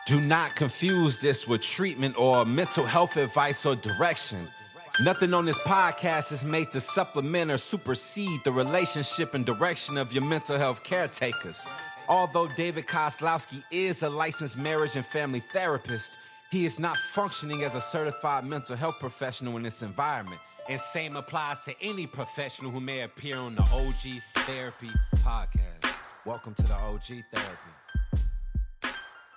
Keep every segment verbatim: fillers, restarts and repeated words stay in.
Do not confuse this with treatment or mental health advice or direction. Nothing on this podcast is made to supplement or supersede the relationship and direction of your mental health caretakers. Although David Kozlowski is a licensed marriage and family therapist, he is not functioning as a certified mental health professional in this environment. And same applies to any professional who may appear on the O G Therapy podcast. Welcome to the O G Therapy.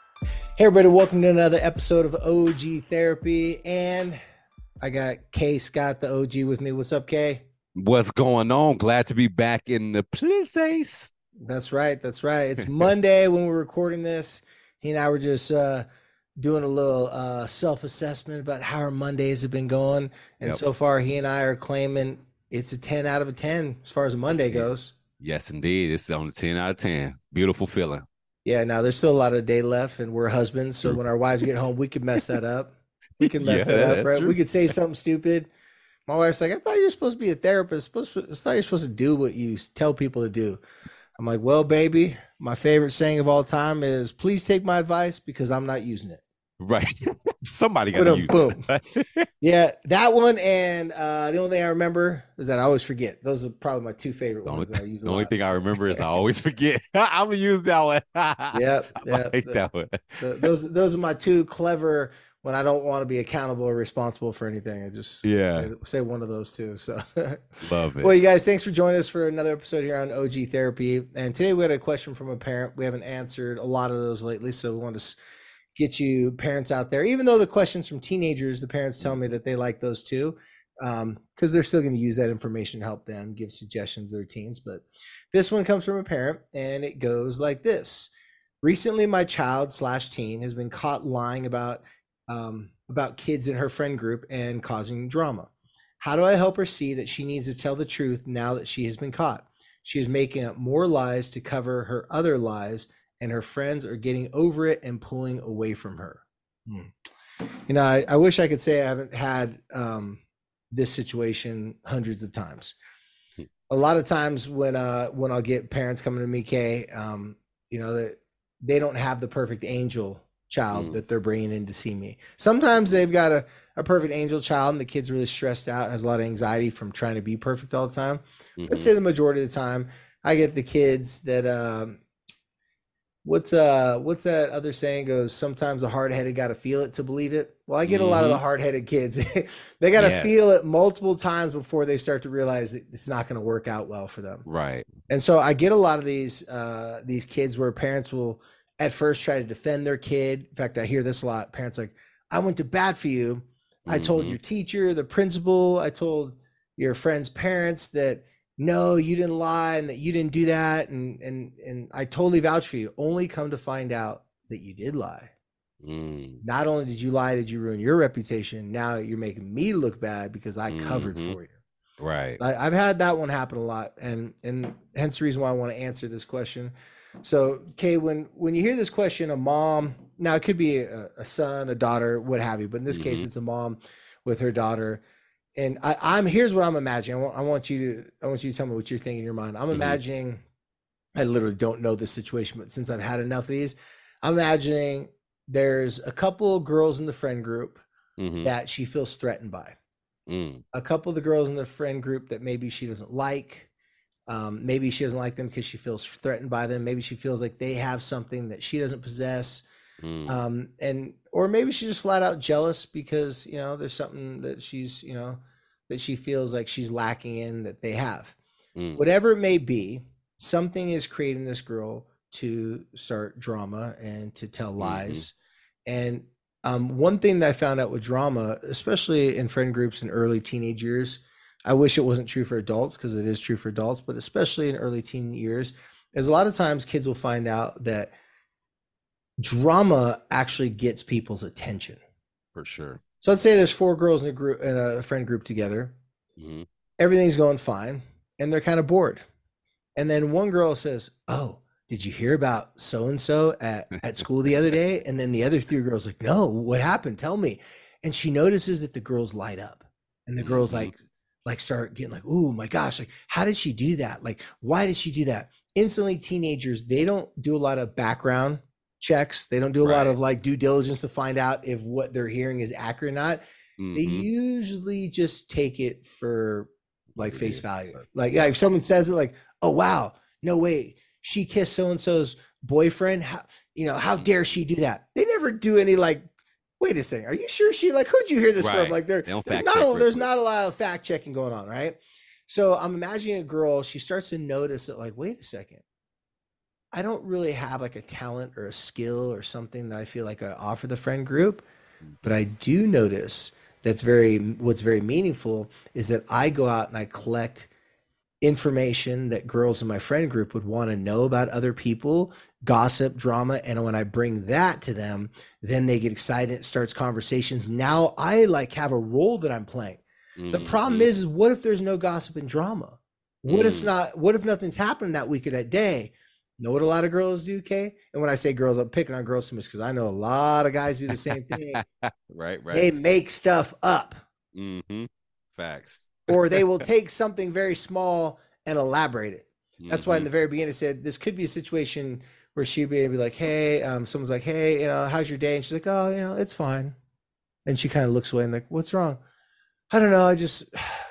Hey everybody, welcome to another episode of O G Therapy, and I got Kay Scott, the O G, with me. What's up, Kay? What's going on? Glad to be back in the place. That's right, that's right. It's Monday when we're recording this. He and I were just uh, doing a little uh, self-assessment about how our Mondays have been going, and Yep. so far he and I are claiming it's a ten out of a ten as far as a Monday goes. Yes, indeed. It's on a ten out of ten. Beautiful feeling. Yeah, now there's still a lot of day left, and we're husbands, so when our wives get home, we could mess that up. We can mess Yeah, that up, that's right? true. We could say something stupid. My wife's like, I thought you were supposed to be a therapist. Supposed to, I thought you're supposed to do what you tell people to do. I'm like, well, baby, my favorite saying of all time is, please take my advice because I'm not using it. Right. Somebody got to Boom, use boom. it. Yeah, that one, and uh, the only thing I remember is that I always forget. Those are probably my two favorite The only, ones that I use a the only lot. thing I remember is I always forget. I'm going to use that one. Yep, I yep. like that one. Th- Those, those are my two clever when I don't want to be accountable or responsible for anything. I just Yeah. say, say one of those two. So, Love it. well, you guys, thanks for joining us for another episode here on O G Therapy. And today we had a question from a parent. We haven't answered a lot of those lately, so we want to s- get you parents out there. Even though the questions from teenagers, the parents tell me that they like those too, because they're still going to use that information to help them give suggestions to their teens. But this one comes from a parent, and it goes like this. Recently, my child slash teen has been caught lying about um, about kids in her friend group and causing drama. How do I help her see that she needs to tell the truth now that she has been caught? She is making up more lies to cover her other lies, and her friends are getting over it and pulling away from her. Hmm. You know, I, I wish I could say I haven't had um, this situation hundreds of times. A lot of times when uh, when I'll get parents coming to me, Kay, um, you know, that they don't have the perfect angel child Mm. that they're bringing in to see me. Sometimes they've got a, a perfect angel child and the kid's really stressed out, has a lot of anxiety from trying to be perfect all the time. Let's Mhm. say the majority of the time, I get the kids that um, what's uh what's that other saying goes, sometimes a hard-headed got to feel it to believe it. Well, I get a lot of the Mhm. hard-headed kids. They got to Yes. feel it multiple times before they start to realize that it's not going to work out well for them. Right. And so I get a lot of these uh, these kids where parents will at first try to defend their kid. In fact, I hear this a lot. Parents like, I went to bat for you. I told Mhm. your teacher, the principal, I told your friend's parents that no, you didn't lie and that you didn't do that. And and and I totally vouch for you. Only come to find out that you did lie. Mm. Not only did you lie, did you ruin your reputation? Now you're making me look bad because I covered Mhm. for you. Right. I, I've had that one happen a lot, and and hence the reason why I want to answer this question. So, Kay, when when you hear this question, a mom, now it could be a, a son, a daughter, what have you, but in this case, Mhm. it's a mom with her daughter, and I, I'm here's what I'm imagining. I want, I want you to I want you to tell me what you're thinking in your mind. I'm Mhm. imagining. I literally don't know this situation, but since I've had enough of these, I'm imagining there's a couple girls in the friend group Mhm. that she feels threatened by. Mm. A couple of the girls in the friend group that maybe she doesn't like. Um, maybe she doesn't like them because she feels threatened by them. Maybe she feels like they have something that she doesn't possess. Mm. Um, and or maybe she's just flat out jealous because, you know, there's something that she's, you know, that she feels like she's lacking in that they have. Mm. Whatever it may be, something is creating this girl to start drama and to tell Mhm. lies. And um, one thing that I found out with drama, especially in friend groups in early teenage years, I wish it wasn't true for adults because it is true for adults, but especially in early teen years, is a lot of times kids will find out that drama actually gets people's attention. For sure. So let's say there's four girls in a group in a friend group together. Mhm. Everything's going fine, and they're kind of bored. And then one girl says, "Oh, did you hear about so and so at at school the other day?" And then the other three girls like, "No, what happened? Tell me." And she notices that the girls light up, and the girls Mhm. like like start getting like, "Oh my gosh, like how did she do that? Like why did she do that?" Instantly, teenagers, they don't do a lot of background checks. They don't do a Right. lot of like due diligence to find out if what they're hearing is accurate or not. Mm-hmm. They usually just take it for like It face is. value. Like, yeah, if someone says it like, oh, wow, no way, she kissed so-and-so's boyfriend. How, you know, how dare she do that? They never do any like, wait a second, are you sure she, like, who'd you hear this Right. from? Like there, They don't there's fact not, check a, real there's quick. not a lot of fact checking going on, right? So I'm imagining a girl, she starts to notice that like, wait a second, I don't really have like a talent or a skill or something that I feel like I offer the friend group, but I do notice that's very, what's very meaningful is that I go out and I collect information that girls in my friend group would want to know about other people, gossip, drama. And when I bring that to them, then they get excited. It starts conversations. Now I like have a role that I'm playing. Mm-hmm. The problem is, is what if there's no gossip and drama? What Mm. if not, what if nothing's happened that week or that day? Know what a lot of girls do, Kay? And when I say girls, I'm picking on girls so much because I know a lot of guys do the same thing. Right, right. They make stuff up. Mm-hmm. Facts. Or they will take something very small and elaborate it. That's mm-hmm. why in the very beginning I said this could be a situation where she'd be like, hey, um, someone's like, hey, you know, how's your day? And she's like, oh, you know, it's fine. And she kind of looks away and like, what's wrong? I don't know. I just,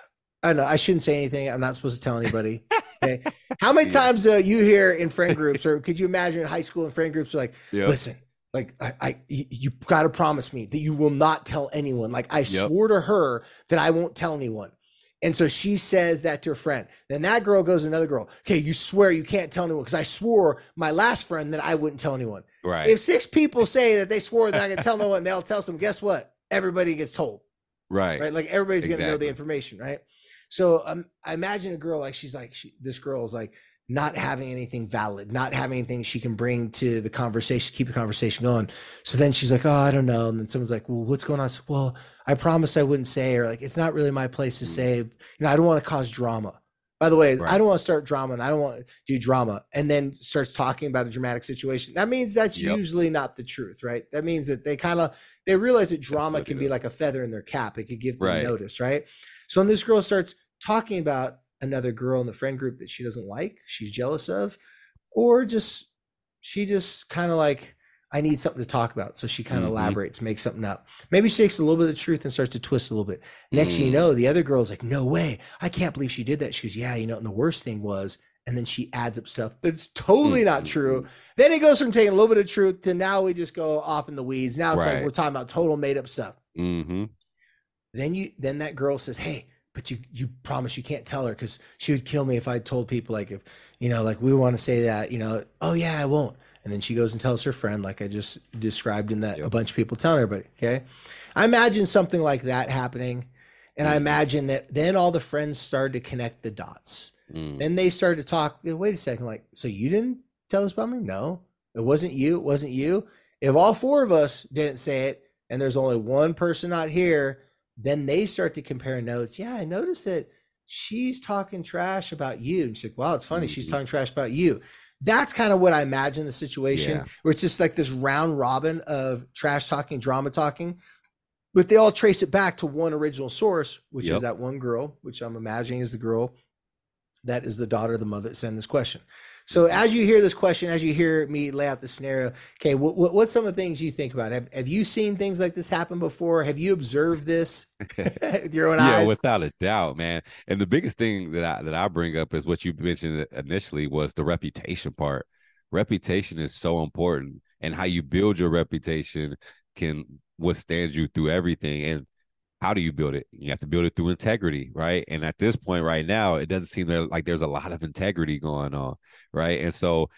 I don't know. I shouldn't say anything. I'm not supposed to tell anybody. Okay. How many Yeah. times uh, you hear in friend groups, or could you imagine in high school in friend groups, like, Yep. listen, like I, I you, you got to promise me that you will not tell anyone. Like I Yep. swore to her that I won't tell anyone. And so she says that to her friend. Then that girl goes to another girl. Okay, you swear you can't tell anyone because I swore my last friend that I wouldn't tell anyone. Right. If six people say that they swore that I can tell no one, they'll tell some. Guess what? Everybody gets told. Right. Right. Like everybody's Exactly. going to know the information. Right. So um, I imagine a girl like she's like, she, this girl is like not having anything valid, not having anything she can bring to the conversation, keep the conversation going. So then she's like, oh, I don't know. And then someone's like, well, what's going on? I said, well, I promised I wouldn't say, or like, it's not really my place to Mm. say, you know, I don't want to cause drama. By the way, Right. I don't want to start drama and I don't want to do drama and then starts talking about a dramatic situation. That means that's Yep. usually not the truth, right? That means that they kind of, they realize that drama what can it be is. like a feather in their cap. It could give them Right. notice, right? So when this girl starts talking about another girl in the friend group that she doesn't like, she's jealous of, or just, she just kind of like, I need something to talk about. So she kind of Mhm. elaborates, makes something up. Maybe she takes a little bit of the truth and starts to twist a little bit. Next thing you Mm. know, the other girl's like, no way. I can't believe she did that. She goes, yeah, you know, and the worst thing was, and then she adds up stuff that's totally not Mm, true. mm, Then it goes from taking a little bit of truth to now we just go off in the weeds. Now it's like Right. we're talking about total made up stuff. Mm-hmm. Then you, then that girl says, hey, but you, you promise you can't tell her because she would kill me if I told people like, if, you know, like we want to say that, you know, oh yeah, I won't. And then she goes and tells her friend, like I just described in that Yep. a bunch of people telling everybody. Okay. I imagine something like that happening. And I Mhm. imagine that then all the friends started to connect the dots. Mm. Then they started to talk. Wait a second. Like, so you didn't tell us about me? No, it wasn't you. It wasn't you. If all four of us didn't say it and there's only one person not here, then they start to compare notes. Yeah, I noticed that she's talking trash about you. And she's like, wow, it's funny. She's Mhm. talking trash about you. That's kind of what I imagine the situation Yeah. where it's just like this round robin of trash talking, drama talking, but they all trace it back to one original source, which is Yep. that one girl, which I'm imagining is the girl that is the daughter of the mother that sent this question. So as you hear this question, as you hear me lay out the scenario, okay, what, what, what's some of the things you think about? Have, have you seen things like this happen before? Have you observed this with your own Yeah, eyes? without a doubt, man. And the biggest thing that I that I bring up is what you mentioned initially was the reputation part. Reputation is so important, and how you build your reputation can withstand you through everything. And how do you build it? You have to build it through integrity, right? And at this point right now, it doesn't seem there like there's a lot of integrity going on, right? And so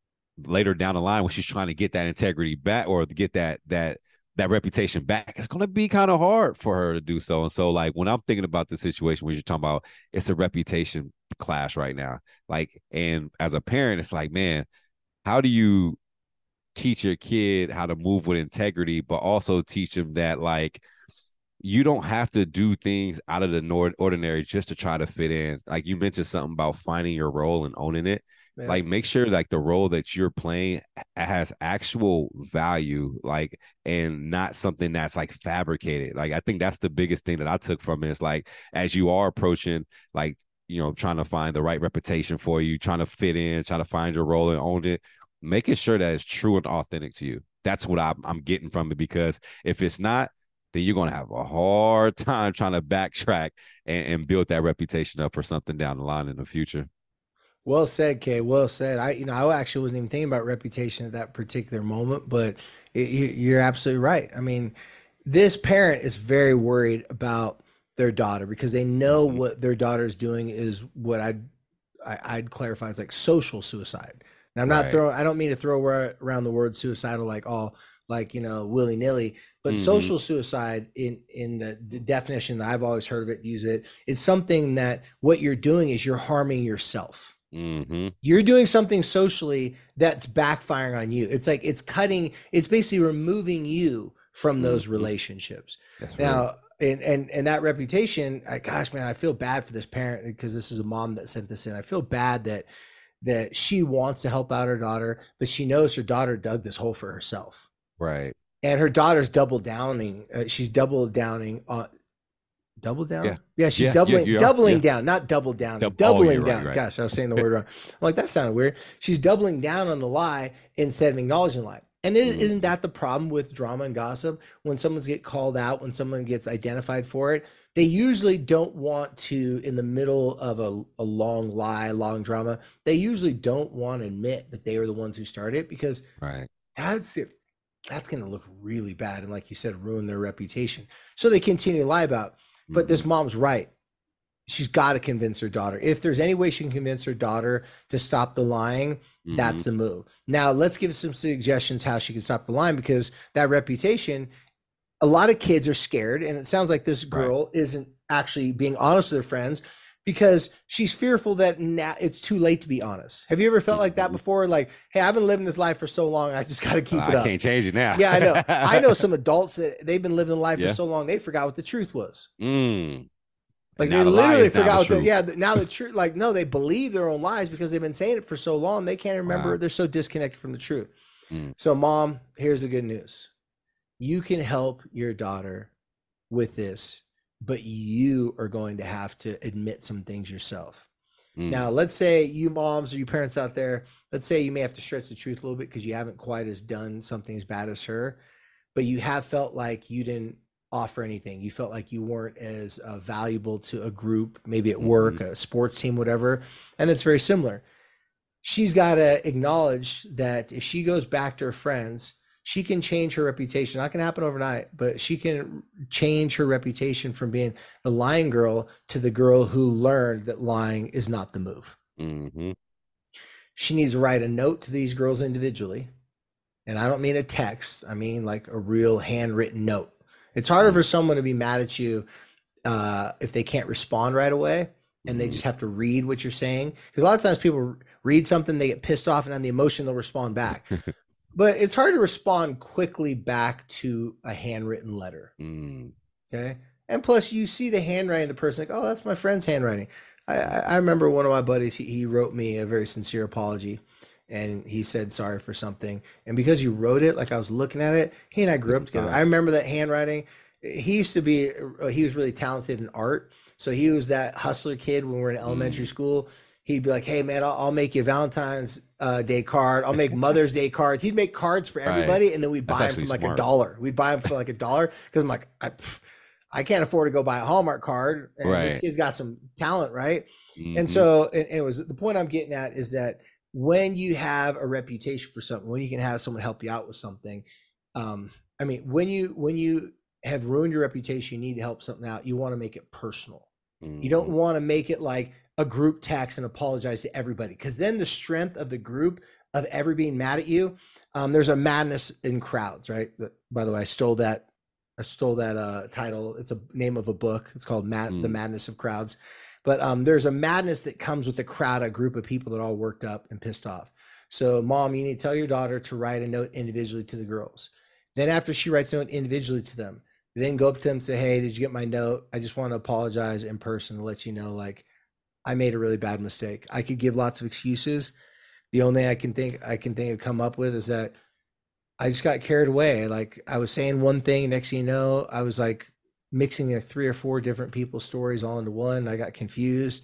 later down the line, when she's trying to get that integrity back or to get that that that reputation back, it's going to be kind of hard for her to do so. And so, like, when I'm thinking about the situation where you're talking about, it's a reputation clash right now. Like, and as a parent, it's like, man, how do you teach your kid how to move with integrity, but also teach them that, like, you don't have to do things out of the nord- ordinary just to try to fit in. Like you mentioned something about finding your role and owning it. Yeah. Like make sure like the role that you're playing has actual value, like, and not something that's like fabricated. Like I think that's the biggest thing that I took from it is like, as you are approaching, like, you know, trying to find the right reputation for you, trying to fit in, trying to find your role and own it. making sure that it's true and authentic to you. That's what I'm, I'm getting from it, because if it's not, then you're going to have a hard time trying to backtrack and, and build that reputation up for something down the line in the future. Well said, Kay. Well said. I, you know, I actually wasn't even thinking about reputation at that particular moment, but it, you, you're absolutely right. I mean, this parent is very worried about their daughter because they know mm-hmm. what their daughter is doing is what I'd, I, I'd clarify as like social suicide. And I'm not right. throwing, I don't mean to throw around the word suicidal like all like, you know, willy nilly, but mm-hmm. social suicide in, in the, the definition that I've always heard of it, use it, is something that what you're doing is you're harming yourself. Mm-hmm. You're doing something socially that's backfiring on you. It's like, it's cutting, it's basically removing you from those mm-hmm. relationships. That's now, right. and, and, and that reputation, I, gosh, man, I feel bad for this parent because this is a mom that sent this in. I feel bad that, that she wants to help out her daughter, but she knows her daughter dug this hole for herself. Right. And her daughter's double downing. Uh, she's double downing on double down. Yeah. Yeah. She's yeah, doubling, yeah, doubling yeah. down, not double down, Dub- doubling oh, down. Right, right. Gosh, I was saying the word wrong. I'm like, that sounded weird. She's doubling down on the lie instead of acknowledging the lie. And is, mm-hmm. isn't that the problem with drama and gossip? When someone's get called out, when someone gets identified for it, they usually don't want to, in the middle of a, a long lie, long drama, they usually don't want to admit that they were the ones who started it because right. that's it. That's going to look really bad. And like you said, ruin their reputation. So they continue to lie about, but mm-hmm. this mom's right. She's got to convince her daughter. If there's any way she can convince her daughter to stop the lying, mm-hmm. that's the move. Now let's give some suggestions how she can stop the lying, because that reputation, a lot of kids are scared. And it sounds like this girl right. isn't actually being honest with her friends because she's fearful that now it's too late to be honest. Have you ever felt like that before? Like, hey, I've been living this life for so long. I just got to keep uh, it up. I can't change it now. Yeah, I know. I know some adults that they've been living life yeah. for so long. They forgot what the truth was. Mm. Like they the literally forgot what the, yeah, now the truth, like, no, they believe their own lies because they've been saying it for so long. They can't remember. Wow. They're so disconnected from the truth. Mm. So mom, here's the good news. You can help your daughter with this, but you are going to have to admit some things yourself. Mm. Now, let's say you moms or you parents out there, let's say you may have to stretch the truth a little bit because you haven't quite as done something as bad as her, but you have felt like you didn't offer anything. You felt like you weren't as uh, valuable to a group, maybe at work, mm-hmm. a sports team, whatever. And that's very similar. She's got to acknowledge that if she goes back to her friends, she can change her reputation. Not going to happen overnight, but she can change her reputation from being the lying girl to the girl who learned that lying is not the move. Mm-hmm. She needs to write a note to these girls individually. And I don't mean a text. I mean like a real handwritten note. It's harder for someone to be mad at you uh, if they can't respond right away and they just have to read what you're saying. Because a lot of times people read something, they get pissed off, and on the emotion, they'll respond back. But it's hard to respond quickly back to a handwritten letter. Mm. Okay. And plus, you see the handwriting of the person, like, oh, that's my friend's handwriting. I, I remember one of my buddies, he, he wrote me a very sincere apology. And he said sorry for something. And because you wrote it, like I was looking at it, he and I grew up together. I remember that handwriting. He used to be, he was really talented in art. So he was that hustler kid when we were in elementary mm. school. He'd be like, hey, man, I'll, I'll make you a Valentine's uh, Day card. I'll make Mother's Day cards. He'd make cards for everybody. Right. And then we'd buy That's them for like smart. a dollar. We'd buy them for like a dollar because I'm like, I, pff, I can't afford to go buy a Hallmark card. And right. this kid's got some talent, right? Mm-hmm. And so and, and it was the point I'm getting at is that when you have a reputation for something, when you can have someone help you out with something, um, I mean, when you when you have ruined your reputation, you need to help something out. You want to make it personal. Mm-hmm. You don't want to make it like a group text and apologize to everybody, because then the strength of the group of every being mad at you, um, there's a madness in crowds, right? By the way, I stole that. I stole that uh, title. It's a name of a book. It's called Mad- mm. The Madness of Crowds. But um, there's a madness that comes with a crowd, a group of people that are all worked up and pissed off. So mom, you need to tell your daughter to write a note individually to the girls. Then after she writes a note individually to them, then go up to them and say, hey, did you get my note? I just want to apologize in person to let you know, like, I made a really bad mistake. I could give lots of excuses. The only thing I can think I can think of come up with is that I just got carried away. Like I was saying one thing, next thing you know, I was like mixing like three or four different people's stories all into one. I got confused.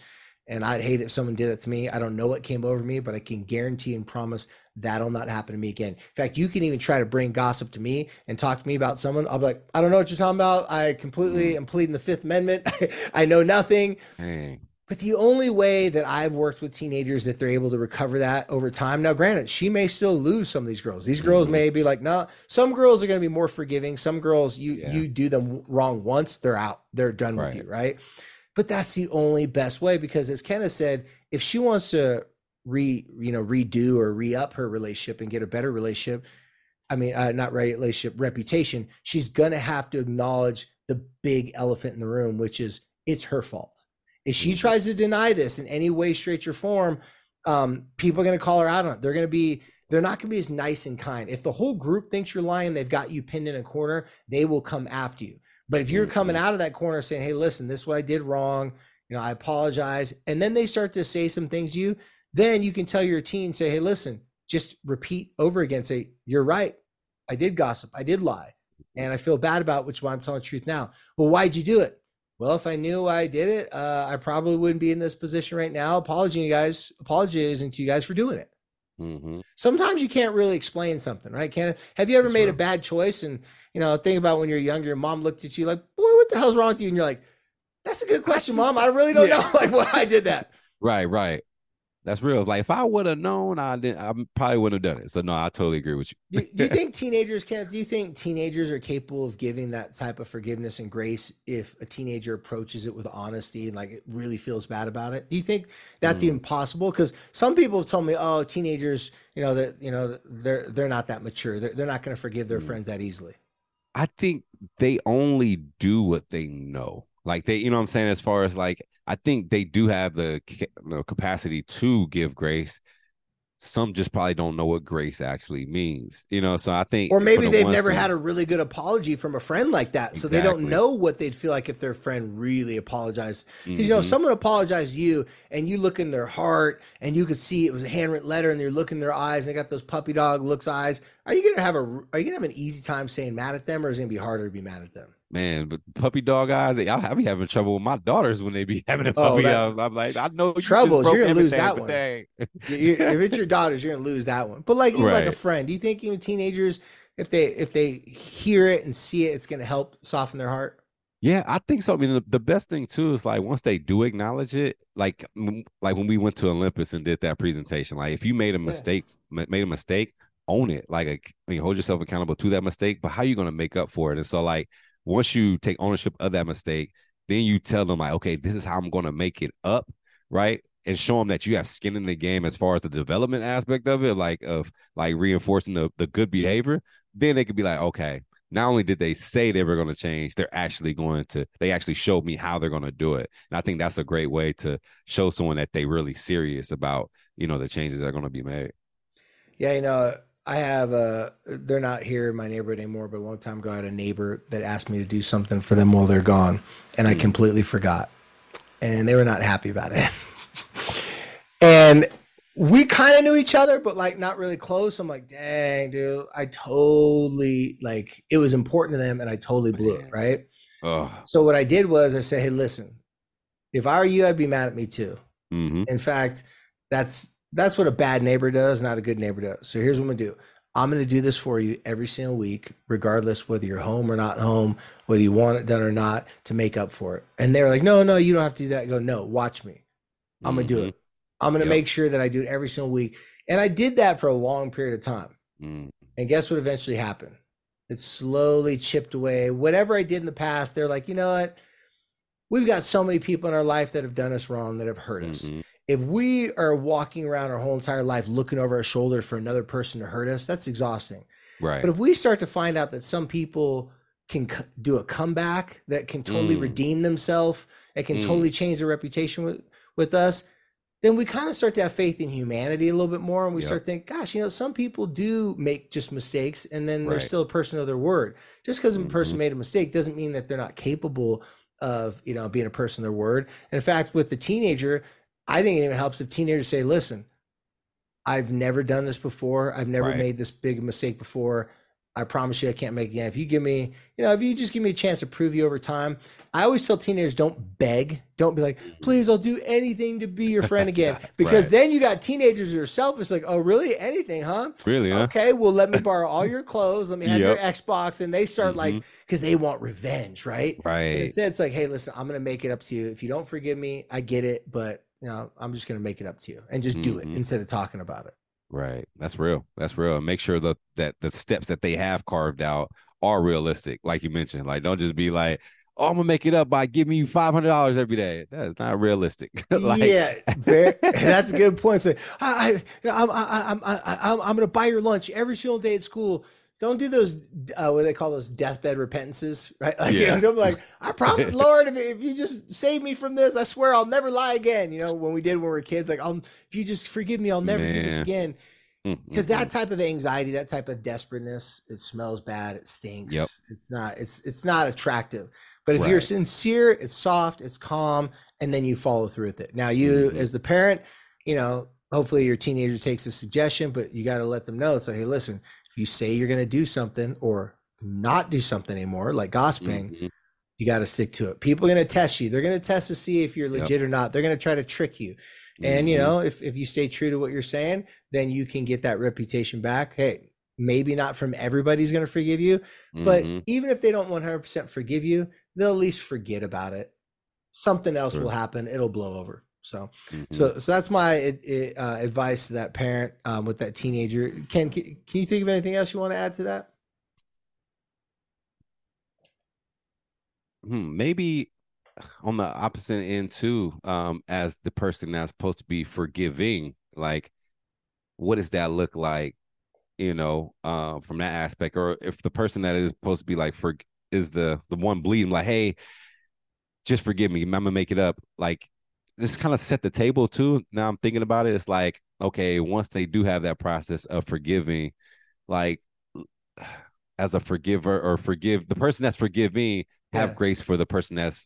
And I'd hate if someone did that to me. I don't know what came over me, but I can guarantee and promise that'll not happen to me again. In fact, you can even try to bring gossip to me and talk to me about someone. I'll be like, I don't know what you're talking about. I completely am pleading the Fifth Amendment. I know nothing. Dang. But the only way that I've worked with teenagers that they're able to recover that over time. Now, granted, she may still lose some of these girls. These girls mm-hmm. may be like, no, nah. Some girls are going to be more forgiving. Some girls, you yeah. you do them wrong once, they're out. They're done right. with you, right? But that's the only best way, because as Kenneth said, if she wants to re, you know, redo or re-up her relationship and get a better relationship, I mean, uh, not relationship, reputation, she's going to have to acknowledge the big elephant in the room, which is it's her fault. If she tries to deny this in any way, shape, or form, um, people are going to call her out on it. They're going to be, they're not going to be as nice and kind. If the whole group thinks you're lying, they've got you pinned in a corner, they will come after you. But if you're coming out of that corner saying, hey, listen, this is what I did wrong, you know, I apologize. And then they start to say some things to you, then you can tell your teen, say, hey, listen, just repeat over again. Say, you're right. I did gossip. I did lie. And I feel bad about it, which is why I'm telling the truth now. Well, why'd you do it? Well, if I knew I did it, uh, I probably wouldn't be in this position right now. Apologizing, you guys, apologizing to you guys for doing it. Mm-hmm. Sometimes you can't really explain something, right? Can have you ever That's made right. a bad choice? And, you know, think about when you're younger, your mom looked at you like, boy, what the hell's wrong with you? And you're like, that's a good question, Mom. I really don't yeah. know like why I did that. Right, right. That's real. Like if I would have known, I didn't. I probably wouldn't have done it. So no, I totally agree with you. do, do you think teenagers can? Do you think teenagers are capable of giving that type of forgiveness and grace if a teenager approaches it with honesty and like it really feels bad about it? Do you think that's mm. even possible? Because some people have told me, oh, teenagers, you know, that you know they're they're not that mature. They're they're not going to forgive their mm. friends that easily. I think they only do what they know. Like they, you know what I'm saying? As far as like, I think they do have the you know, capacity to give grace. Some just probably don't know what grace actually means, you know? So I think, or maybe the they've never who, had a really good apology from a friend like that. So exactly. they don't know what they'd feel like if their friend really apologized. Because, mm-hmm. you know, if someone apologized to you and you look in their heart and you could see it was a handwritten letter and you look in their eyes and they got those puppy dog looks eyes. Are you going to have a, are you going to have an easy time saying mad at them, or is it going to be harder to be mad at them? Man, but puppy dog eyes, I'll be having trouble with my daughters when they be having a puppy. Oh, I'm like, I know you troubles. You're gonna lose that one. you, if it's your daughters, you're gonna lose that one. But like, even right. like a friend, do you think even teenagers, if they if they hear it and see it, it's gonna help soften their heart? Yeah, I think so. I mean, the, the best thing too is like once they do acknowledge it, like like when we went to Olympus and did that presentation, like if you made a mistake, yeah. made a mistake, own it. Like, I mean, hold yourself accountable to that mistake. But how are you gonna make up for it? And so like. Once you take ownership of that mistake, then you tell them like, okay, this is how I'm going to make it up, right? And show them that you have skin in the game as far as the development aspect of it, like of like reinforcing the, the good behavior. Then they could be like, okay, not only did they say they were going to change, they're actually going to, they actually showed me how they're going to do it. And I think that's a great way to show someone that they really serious about, you know, the changes that are going to be made. Yeah, you know, I have a, they're not here in my neighborhood anymore, but a long time ago I had a neighbor that asked me to do something for them while they're gone. And I completely forgot. And they were not happy about it. And we kind of knew each other, but like not really close. I'm like, dang, dude, I totally, like, it was important to them and I totally blew it, right? Oh. So what I did was I said, hey, listen, if I were you, I'd be mad at me too. Mm-hmm. In fact, that's, That's what a bad neighbor does, not a good neighbor does. So here's what I'm going to do. I'm going to do this for you every single week, regardless whether you're home or not home, whether you want it done or not, to make up for it. And they're like, no, no, you don't have to do that. I go, no, watch me. I'm mm-hmm. going to do it. I'm going to yep. make sure that I do it every single week. And I did that for a long period of time. Mm. And guess what eventually happened? It slowly chipped away. Whatever I did in the past, they're like, you know what? We've got so many people in our life that have done us wrong, that have hurt us. Mm-hmm. If we are walking around our whole entire life looking over our shoulder for another person to hurt us, that's exhausting. Right. But if we start to find out that some people can c- do a comeback, that can totally mm. redeem themselves, that can mm. totally change their reputation with, with us, then we kind of start to have faith in humanity a little bit more. And we yep. start thinking, gosh, you know, some people do make just mistakes and then right. they're still a person of their word. Just because mm-hmm. a person made a mistake doesn't mean that they're not capable of, you know, being a person of their word. And in fact, with the teenager, I think it even helps if teenagers say, listen, I've never done this before. I've never right. made this big mistake before. I promise you I can't make it again. If you give me, you know, if you just give me a chance to prove you over time. I always tell teenagers, don't beg. Don't be like, please, I'll do anything to be your friend again. Because Right. then you got teenagers who are selfish, like, oh, really? Anything, huh? Really, huh? Okay, well, let me borrow all your clothes. Let me have your Yep. Xbox. And they start Mhm. like, because they want revenge, right? And Right. instead, it's like, hey, listen, I'm going to make it up to you. If you don't forgive me, I get it. But, you know, I'm just going to make it up to you and just do it Mhm. instead of talking about it. Right. That's real. That's real. And make sure that that the steps that they have carved out are realistic, like you mentioned. Like, don't just be like, "Oh, I'm gonna make it up by giving you five hundred dollars every day." That is not realistic. Like, Yeah, very, that's a good point. So I, I, I'm, I, I'm, I, I'm, I'm going to buy your lunch every single day at school. Don't do those, uh, what do they call those, deathbed repentances, right? Like, you know, Yeah. don't be like, I promise, Lord, if, if you just save me from this, I swear I'll never lie again. You know, when we did when we were kids, like, um, if you just forgive me, I'll never do this Man. again. Mm, Because mm, that mm. type of anxiety, that type of desperateness, it smells bad, it stinks. Yep. It's not, it's it's not attractive. But if you're Right. sincere, it's soft, it's calm, and then you follow through with it. Now, you Mhm. as the parent, you know, hopefully your teenager takes a suggestion, but you got to let them know. It's like, hey, listen, if you say you're going to do something or not do something anymore, like gossiping, Mhm. you got to stick to it. People are going to test you. They're going to test to see if you're Yep. legit or not. They're going to try to trick you. And, you Mhm. know, if, if you stay true to what you're saying, then you can get that reputation back. Hey, maybe not from everybody's going to forgive you, but Mhm. even if they don't one hundred percent forgive you, they'll at least forget about it. Something else will True. happen. It'll blow over. So, Mhm. so, so that's my uh, advice to that parent um, with that teenager. Ken, can, can you think of anything else you want to add to that? Hmm, maybe on the opposite end too, um, as the person that's supposed to be forgiving, like, what does that look like? You know, uh, from that aspect, or if the person that is supposed to be like for is the the one bleeding, like, hey, just forgive me, I'm gonna make it up. Like, just kind of set the table too. Now I'm thinking about it, it's like, okay, once they do have that process of forgiving, like, as a forgiver or forgive the person that's forgiving, have Yeah. grace for the person that's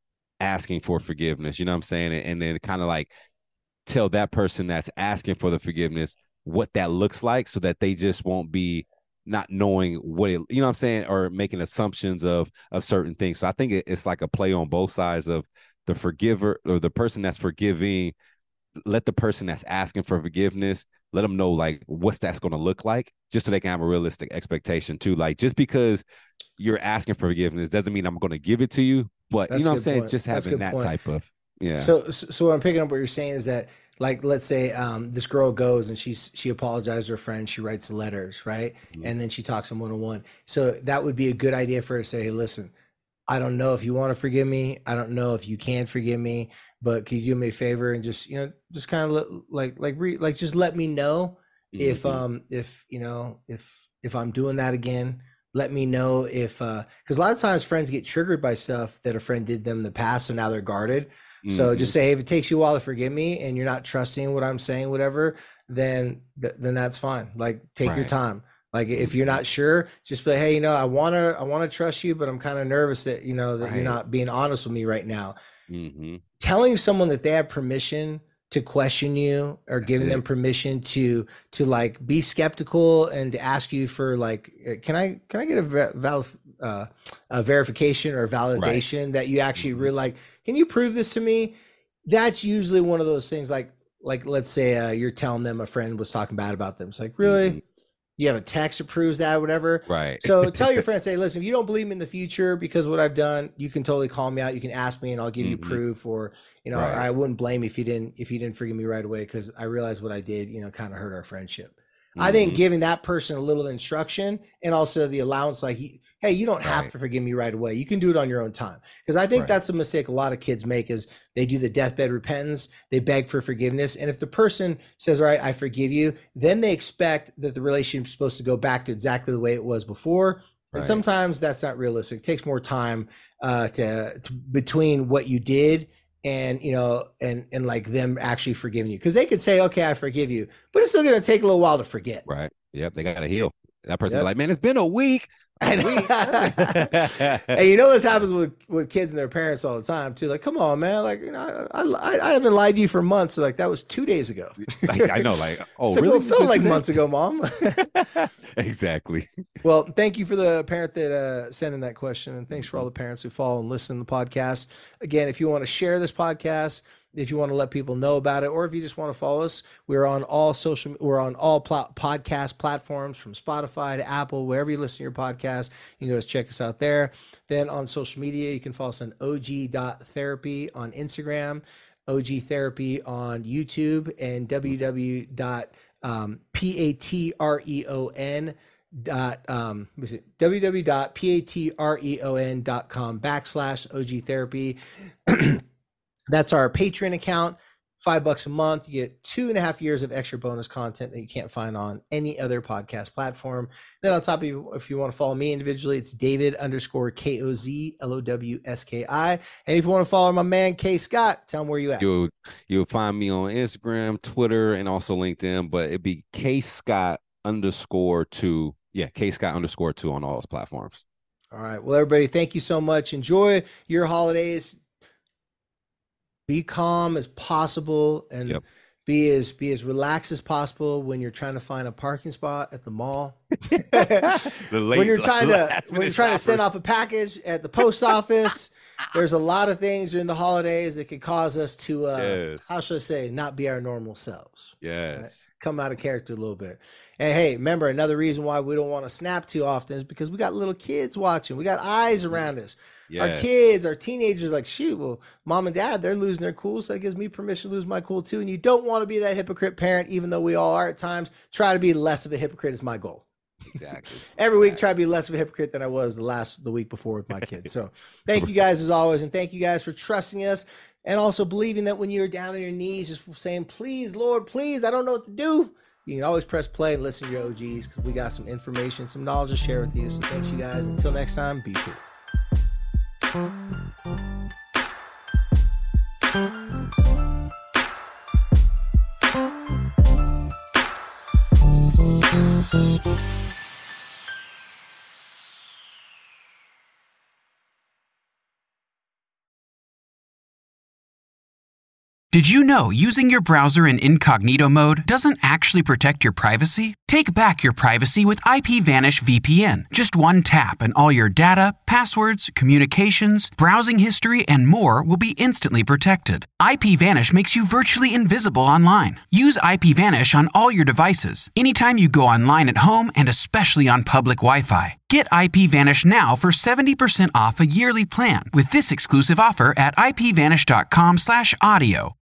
asking for forgiveness. You know what I'm saying? And, and then kind of like tell that person that's asking for the forgiveness what that looks like, so that they just won't be not knowing what it, you know what I'm saying, or making assumptions of of certain things. So I think it, it's like a play on both sides of the forgiver or the person that's forgiving. Let the person that's asking for forgiveness, let them know like what's that's going to look like, just so they can have a realistic expectation too. Like, just because you're asking for forgiveness doesn't mean I'm going to give it to you, but you That's know a what I'm good saying, point. just That's a having good that point. type of, yeah. So, so what I'm picking up what you're saying is that, like, let's say um, this girl goes and she's she apologizes to her friend, she writes letters, right, Mhm. and then she talks them one on one. So that would be a good idea for her to say, "Hey, listen, I don't know if you want to forgive me. I don't know if you can forgive me, but could you do me a favor and just, you know, just kind of like like re, like just let me know if Mhm. um if you know if if I'm doing that again. Let me know if uh because a lot of times friends get triggered by stuff that a friend did them in the past, so now they're guarded. So Mhm. just say, hey, if it takes you a while to forgive me and you're not trusting what I'm saying, whatever, then th- then that's fine. Like, take your Right. time. Like, if you're Mhm. not sure, just be like, hey, you know, I wanna I wanna trust you, but I'm kind of nervous that, you know, that you're Right. not being honest with me right now. Mhm. Telling someone that they have permission to question you, or That's giving them it. permission to to like be skeptical and to ask you for like, uh, can I can I get a val, uh, a verification or Right. validation that you actually Mhm. really like? Can you prove this to me? That's usually one of those things. Like like let's say uh, you're telling them a friend was talking bad about them. It's like, really? Mhm. You have a text that proves that, whatever. Right. So tell your friends, say, listen, if you don't believe me in the future because of what I've done, you can totally call me out. You can ask me and I'll give you Mhm. proof, or, you know, or Right. I wouldn't blame you if you didn't, if you didn't forgive me right away, because I realized what I did, you know, kind of hurt our friendship. I think Mhm. giving that person a little instruction and also the allowance, like, hey, you don't have Right. to forgive me right away. You can do it on your own time. Because I think Right. that's the mistake a lot of kids make, is they do the deathbed repentance, they beg for forgiveness. And if the person says, all right, I forgive you, then they expect that the relationship is supposed to go back to exactly the way it was before. And Right. sometimes that's not realistic. It takes more time uh, to, to between what you did and, you know, and and like them actually forgiving you, because they could say, okay, I forgive you, but it's still going to take a little while to forget. Right. Yep. They got to heal. That person be Yep. like, man, it's been a week. And, and you know this happens with, with kids and their parents all the time too. Like, come on, man! Like, you know, I, I, I haven't lied to you for months. So like, that was two days ago. Like, I know, like, oh, so really? It felt like months ago, Mom. Exactly. Well, thank you for the parent that uh, sent in that question, and thanks for all the parents who follow and listen to the podcast. Again, if you want to share this podcast, if you want to let people know about it, or if you just want to follow us, we're on all social, we're on all pl- podcast platforms, from Spotify to Apple, wherever you listen to your podcast. You can go check us out there. Then on social media, you can follow us on O G dot therapy on Instagram, O G Therapy on YouTube, and w w w dot patreon dot um was it w w w dot patreon dot com backslash O G Therapy. That's our Patreon account. Five bucks a month. You get two and a half years of extra bonus content that you can't find on any other podcast platform. Then on top of you, if you want to follow me individually, it's David underscore K O Z L O W S K I. And if you want to follow my man K Scott, tell him where you at. You'll you'll find me on Instagram, Twitter, and also LinkedIn. But it'd be K Scott underscore two. Yeah, K Scott underscore two on all those platforms. All right. Well, everybody, thank you so much. Enjoy your holidays. Be calm as possible, and yep. be as be as relaxed as possible when you're trying to find a parking spot at the mall. the late, when you're trying to when you're trying shoppers. to send off a package at the post office. There's a lot of things during the holidays that could cause us to uh, yes. how should I say, not be our normal selves. Yes, right? Come out of character a little bit. And hey, remember, another reason why we don't want to snap too often is because we got little kids watching. We got eyes around us. Yes. Our kids, our teenagers, like, shoot, well, mom and dad, they're losing their cool, so that gives me permission to lose my cool too. And you don't want to be that hypocrite parent, even though we all are at times. Try to be less of a hypocrite is my goal. Exactly. Every week, try to be less of a hypocrite than I was the last the week before with my kids. So thank you guys as always, and thank you guys for trusting us, and also believing that when you're down on your knees, just saying, please, Lord, please, I don't know what to do. You can always press play and listen to your O Gs, because we got some information, some knowledge to share with you. So thanks, you guys. Until next time, be cool. Did you know using your browser in incognito mode doesn't actually protect your privacy? Take back your privacy with IPVanish V P N. Just one tap and all your data, passwords, communications, browsing history, and more will be instantly protected. IPVanish makes you virtually invisible online. Use IPVanish on all your devices, anytime you go online at home, and especially on public Wi-Fi. Get IPVanish now for seventy percent off a yearly plan with this exclusive offer at ipvanish dot com slash audio.